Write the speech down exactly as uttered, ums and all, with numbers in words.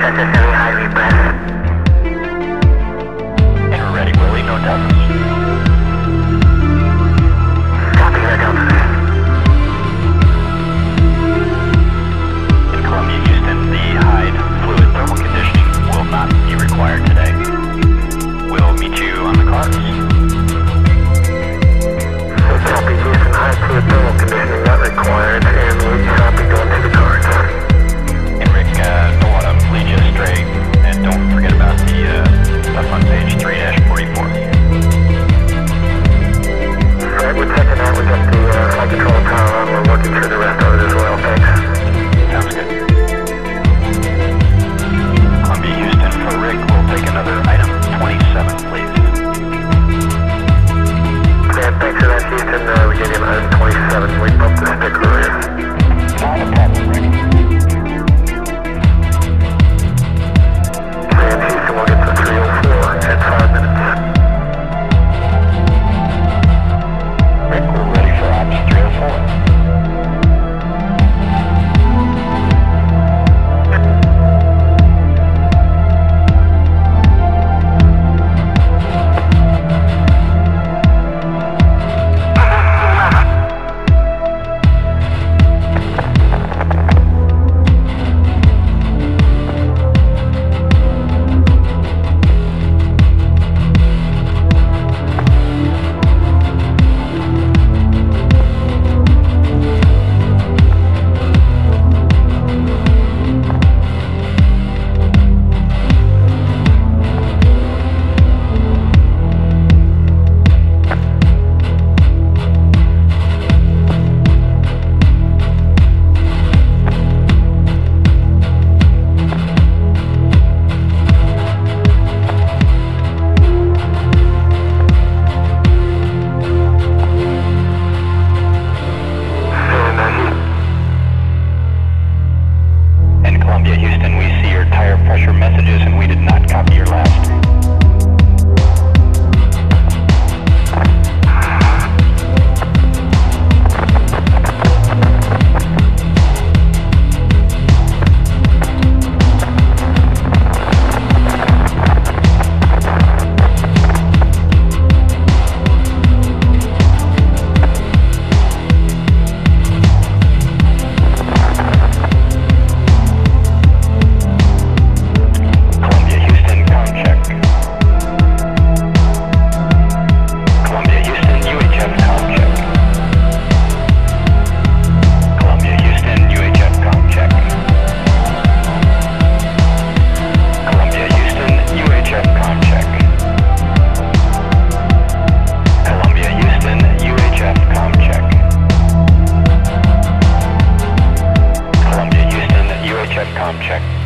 Center Heavy High Repress. And we're ready, Willie, no deltas. Copy that delta. In Columbia, Houston, the Hyde fluid thermal conditioning will not be required today. We'll meet you on the cars. Copy Houston, high fluid thermal conditioning not required, and we copy going to the cards. And Rick, uh, don't want to lead you astray, and don't forget about the uh, stuff on page three dash forty-four. Alright, we're checking out. We got the uh, flight control power on. We're working through the rest of it as well. Thanks. Sounds good. Columbia, Houston, for Rick, we'll take another item twenty-seven, please. Dan, thanks for that, Houston. Uh, we gave you an item twenty-seven. We bumped the stick earlier. Not a problem, Rick. And Houston, we'll get to three oh four in five minutes. Rick, we're ready for ops three oh four. In Columbia, Houston, we see your tire pressure messages, and we did not copy your last. Columbia, Houston, com check. Columbia, Houston, U H F com check. Columbia, Houston, U H F com check. Columbia, Houston, U H F com check. Columbia, Houston, U H F com check. Columbia, Houston, U H F com check.